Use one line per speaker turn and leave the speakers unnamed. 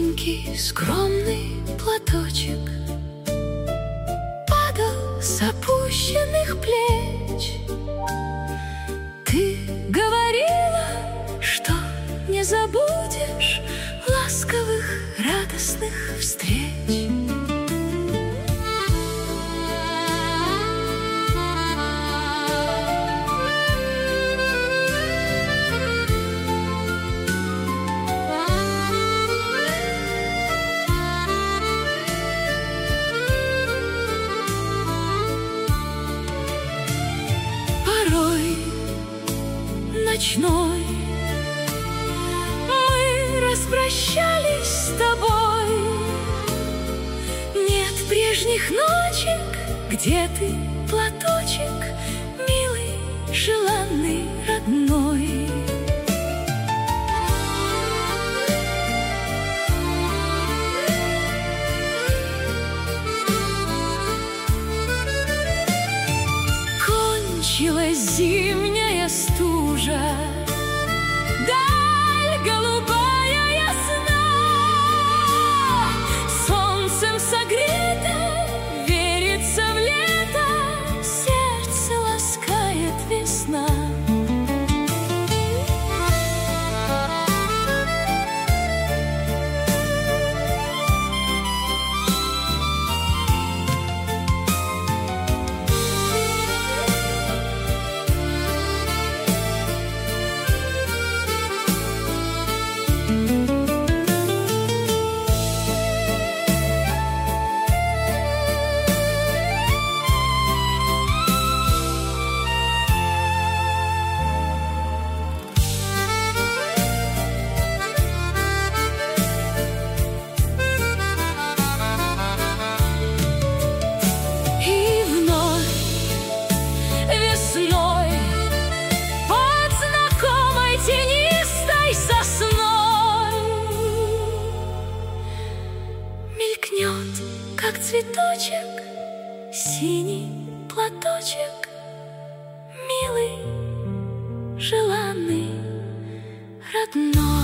Маленький скромный платочек падал с опущенных плеч. Ты говорила, что не забудешь ласковых, радостных встреч. Порой ночной мы распрощались с тобой. Нет прежних ночек, где ты, платочек, милый, желанный, родной. Кончилась зимняя стужа, даль голубая ясна, солнцем согрета, верится в лето, сердце ласкает весна. Как цветочек, синий платочек, милый, желанный, родной.